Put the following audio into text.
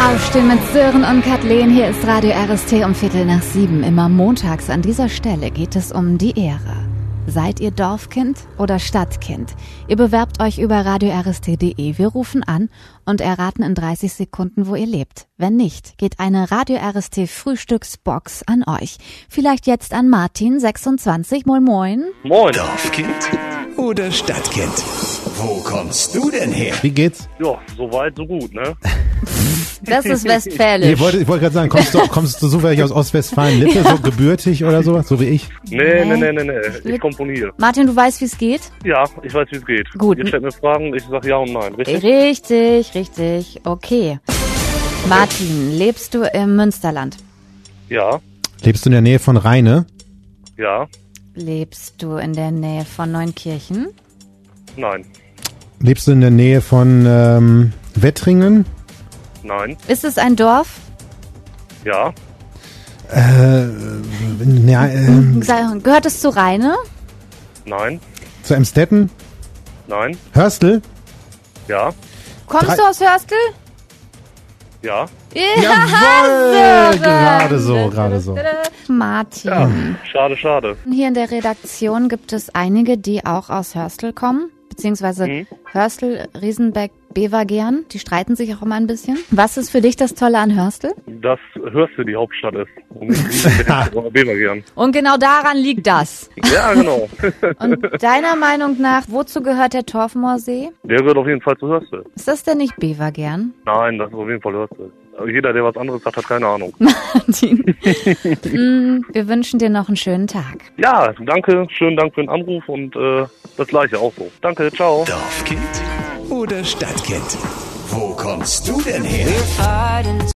Aufstehen mit Sören und Kathleen. Hier ist Radio RST um 6:15. Immer montags an dieser Stelle geht es um die Ehre. Seid ihr Dorfkind oder Stadtkind? Ihr bewerbt euch über radiorst.de. Wir rufen an und erraten in 30 Sekunden, wo ihr lebt. Wenn nicht, geht eine Radio RST Frühstücksbox an euch. Vielleicht jetzt an Martin, 26. Moin Moin. Moin. Dorfkind oder Stadtkind? Wo kommst du denn her? Wie geht's? Ja, so weit, so gut, ne? Das ist westfälisch. Ich wollte gerade sagen, kommst du zufällig aus Ostwestfalen-Lippe, so gebürtig oder so, so wie ich? Nee. Ich komme von hier. Martin, du weißt, wie es geht? Ja, ich weiß, wie es geht. Gut. Ihr stellt mir Fragen, ich sag ja und nein, richtig? Richtig. Okay. Martin, lebst du im Münsterland? Ja, Lebst du in der Nähe von Rheine? ja, Lebst du in der Nähe von Neunkirchen? nein, Lebst du in der Nähe von Wettringen? nein, Ist es ein Dorf? ja, Gehört es zu Rheine? nein, Zu Emstetten? nein, Hörstel? ja, Kommst du aus Hörstel? ja. Jawohl! Gerade so. Martin. Ja, schade. Hier in der Redaktion gibt es einige, die auch aus Hörstel kommen, beziehungsweise Hörstel, Riesenbeck, Bevergern. Die streiten sich auch immer ein bisschen. Was ist für dich das Tolle an Hörstel? Das Hörstel die Hauptstadt ist. Und nicht Bevergern. Und genau daran liegt das. Ja, genau. Und deiner Meinung nach, wozu gehört der Torfmoorsee? Der gehört auf jeden Fall zu Hörstel. Ist das denn nicht Bevergern? Nein, das ist auf jeden Fall Hörstel. Aber jeder, der was anderes sagt, hat keine Ahnung. Martin, wir wünschen dir noch einen schönen Tag. Ja, danke. Schönen Dank für den Anruf und das Gleiche auch so. Danke, ciao. Dorfkind oder Stadtkind? Wo kommst du denn her?